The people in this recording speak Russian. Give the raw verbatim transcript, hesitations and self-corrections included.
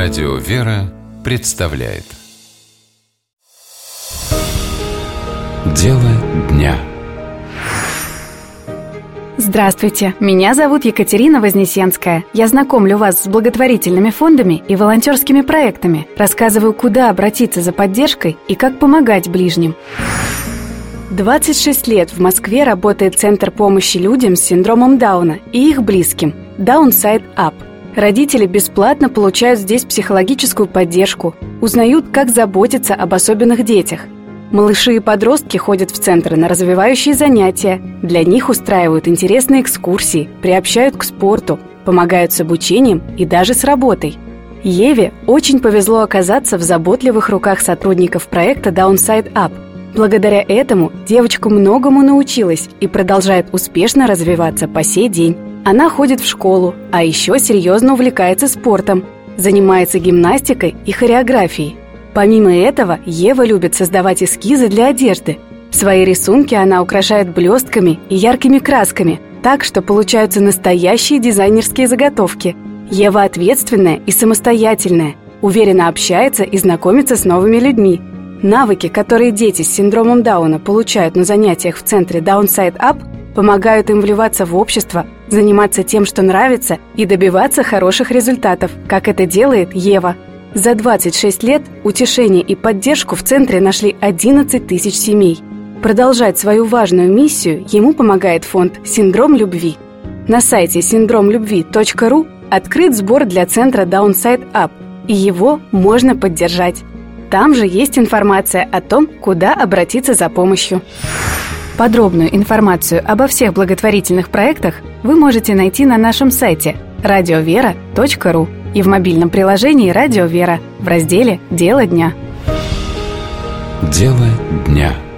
Радио «Вера» представляет Дело дня. Здравствуйте, меня зовут Екатерина Вознесенская. Я знакомлю вас с благотворительными фондами и волонтерскими проектами, рассказываю, куда обратиться за поддержкой и как помогать ближним. двадцать шесть лет в Москве работает Центр помощи людям с синдромом Дауна и их близким Downside Up. Родители бесплатно получают здесь психологическую поддержку, узнают, как заботиться об особенных детях. Малыши и подростки ходят в центры на развивающие занятия, для них устраивают интересные экскурсии, приобщают к спорту, помогают с обучением и даже с работой. Еве очень повезло оказаться в заботливых руках сотрудников проекта Downside Up. Благодаря этому девочка многому научилась и продолжает успешно развиваться по сей день. Она ходит в школу, а еще серьезно увлекается спортом, занимается гимнастикой и хореографией. Помимо этого, Ева любит создавать эскизы для одежды. Свои рисунки она украшает блестками и яркими красками, так что получаются настоящие дизайнерские заготовки. Ева ответственная и самостоятельная, уверенно общается и знакомится с новыми людьми. Навыки, которые дети с синдромом Дауна получают на занятиях в центре Downside Up, помогают им вливаться в общество, заниматься тем, что нравится, и добиваться хороших результатов, как это делает Ева. За двадцать шесть лет утешение и поддержку в центре нашли одиннадцать тысяч семей. Продолжать свою важную миссию ему помогает фонд «Синдром любви». На сайте синдром любви точка ру открыт сбор для центра Downside Up, и его можно поддержать. Там же есть информация о том, куда обратиться за помощью. Подробную информацию обо всех благотворительных проектах вы можете найти на нашем сайте радио вера точка ру и в мобильном приложении «Радио Вера» в разделе «Дело дня». Дело дня.